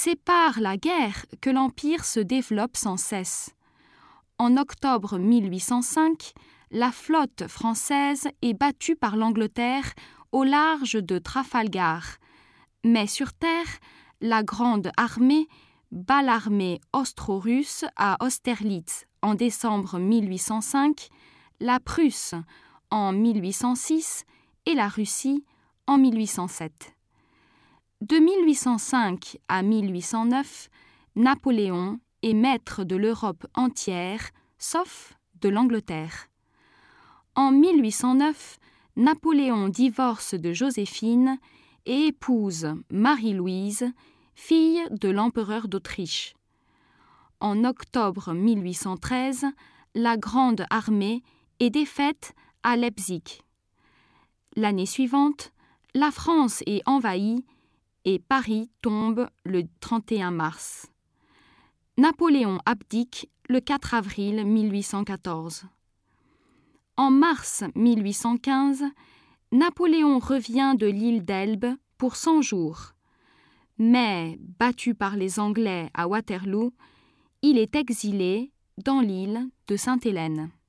C'est par la guerre que l'Empire se développe sans cesse. En octobre 1805, la flotte française est battue par l'Angleterre au large de Trafalgar. Mais sur terre, la Grande Armée bat l'armée austro-russe à Austerlitz en décembre 1805, la Prusse en 1806 et la Russie en 1807. De 1805 à 1809, Napoléon est maître de l'Europe entière, sauf de l'Angleterre. En 1809, Napoléon divorce de Joséphine et épouse Marie-Louise, fille de l'empereur d'Autriche. En octobre 1813, la Grande Armée est défaite à Leipzig. L'année suivante, la France est envahie et Paris tombe le 31 mars. Napoléon abdique le 4 avril 1814. En mars 1815, Napoléon revient de l'île d'Elbe pour 100 jours. Mais, battu par les Anglais à Waterloo, il est exilé dans l'île de Sainte-Hélène.